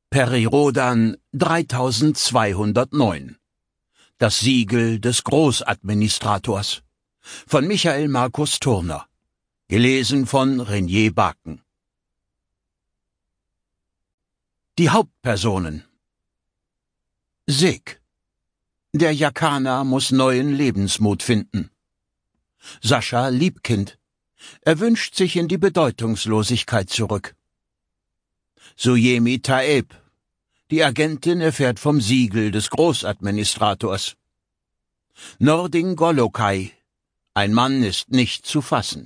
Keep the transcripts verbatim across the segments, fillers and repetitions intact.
Perirodan dreitausendzweihundertneun. Das Siegel des Großadministrators von Michael Markus Turner. Gelesen von Renier Baken. Die Hauptpersonen: Seg. Der Jakaner muss neuen Lebensmut finden. Sascha Liebkind. Er wünscht sich in die Bedeutungslosigkeit zurück. Suyemi Taeb. Die Agentin erfährt vom Siegel des Großadministrators. Nordin Golokai. Ein Mann ist nicht zu fassen.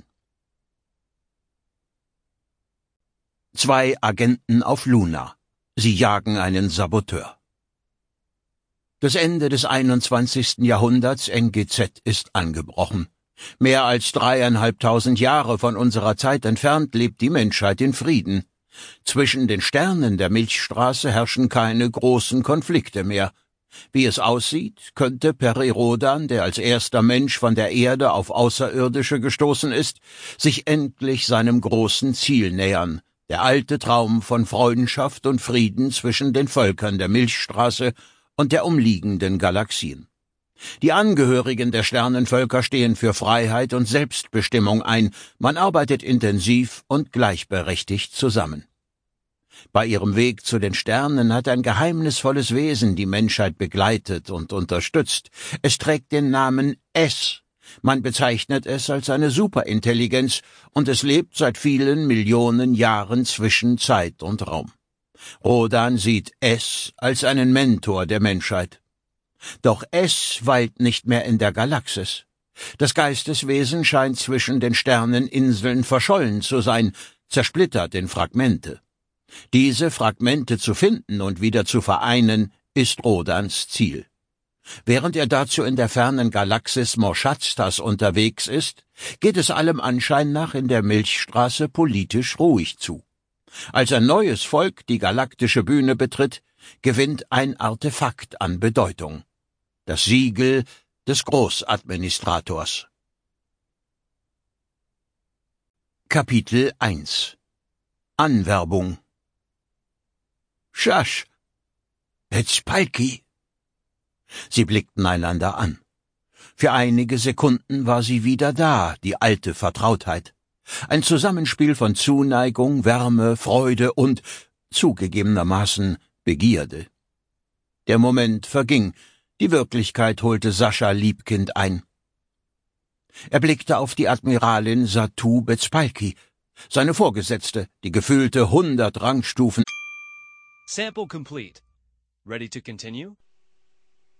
Zwei Agenten auf Luna. Sie jagen einen Saboteur. Das Ende des einundzwanzigsten Jahrhunderts N G Z ist angebrochen. Mehr als dreieinhalbtausend Jahre von unserer Zeit entfernt lebt die Menschheit in Frieden. Zwischen den Sternen der Milchstraße herrschen keine großen Konflikte mehr. Wie es aussieht, könnte Perirodan, der als erster Mensch von der Erde auf Außerirdische gestoßen ist, sich endlich seinem großen Ziel nähern: der alte Traum von Freundschaft und Frieden zwischen den Völkern der Milchstraße und der umliegenden Galaxien. Die Angehörigen der Sternenvölker stehen für Freiheit und Selbstbestimmung ein. Man arbeitet intensiv und gleichberechtigt zusammen. Bei ihrem Weg zu den Sternen hat ein geheimnisvolles Wesen die Menschheit begleitet und unterstützt. Es trägt den Namen S. Man bezeichnet es als eine Superintelligenz, und es lebt seit vielen Millionen Jahren zwischen Zeit und Raum. Rodan sieht S als einen Mentor der Menschheit. Doch S weilt nicht mehr in der Galaxis. Das Geisteswesen scheint zwischen den Sterneninseln verschollen zu sein, zersplittert in Fragmente. Diese Fragmente zu finden und wieder zu vereinen, ist Rodans Ziel. Während er dazu in der fernen Galaxis Morschatztas unterwegs ist, geht es allem Anschein nach in der Milchstraße politisch ruhig zu. Als ein neues Volk die galaktische Bühne betritt, gewinnt ein Artefakt an Bedeutung: das Siegel des Großadministrators. Kapitel eins. Anwerbung. Schasch! Betsbalki! Sie blickten einander an. Für einige Sekunden war sie wieder da, die alte Vertrautheit. Ein Zusammenspiel von Zuneigung, Wärme, Freude und, zugegebenermaßen, Begierde. Der Moment verging, die Wirklichkeit holte Sascha Liebkind ein. Er blickte auf die Admiralin Satu Betsbalki, seine Vorgesetzte, die gefühlte hundert Rangstufen. Sample complete. Ready to continue?